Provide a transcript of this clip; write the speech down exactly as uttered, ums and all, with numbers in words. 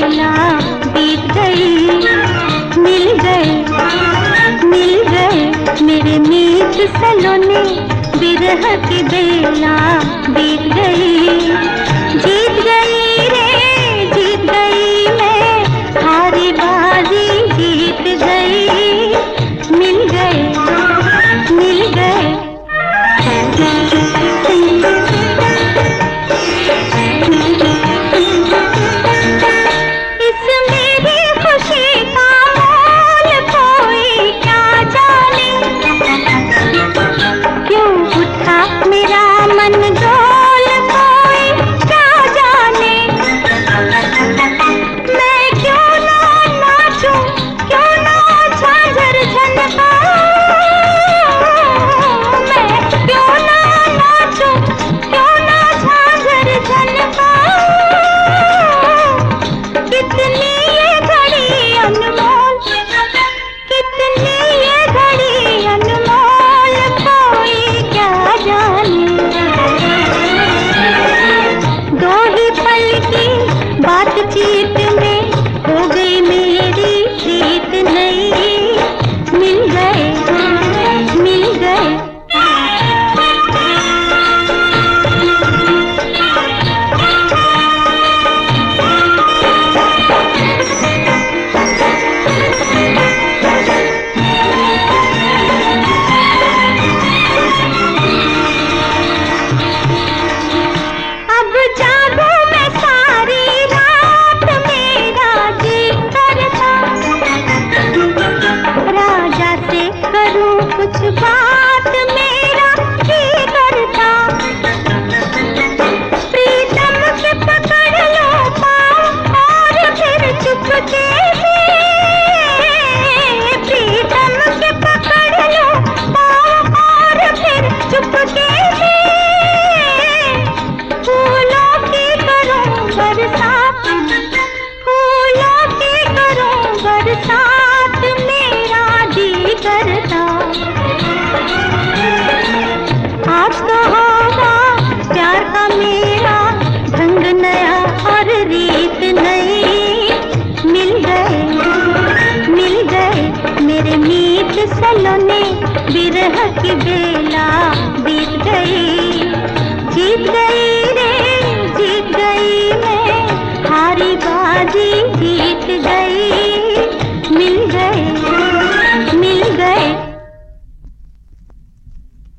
बेला बीत गई। मिल गए मिल गए मेरे मीत सलोने, बिरह की बेला बीत गई। जीत गई रे जीत गई मैं, हारी बाजी जीत गई। मिल गए मिल गए इस मेरी खुशी का मोल कोई क्या जाने, क्यों उठा मेरा मन डोल कोई क्या जाने। मैं क्यों ना नाचूं क्यों ना झांझर झनकाऊं, मैं क्यों ना नाचूं क्यों ना झांझर झनकाऊं। कितनी ये घड़ी अनमोल, कितनी ये घड़ी अनमोल कोई क्या जाने। दो ही पल की बातचीत में हो गई मेरी प्रीत नई। मिल गए मिल गए अब जागूं मैं सारी रात, मेरा जी करता राजा से करूं कुछ बात, मेरा जी करता। प्रीतम के पकड़ लो पाँव और फिर चुपके से, प्रीतम के पकड़ लो पाँव और फिर चुपके से। फूलों की करूं बरसात, फूलों की करूं बरसात, मेरा जी करता। आज तो होगा प्यार का मेरा ढंग नया और रीत नई। मिल गए मिल गए मेरे मीत सलोने, बिरह की बेला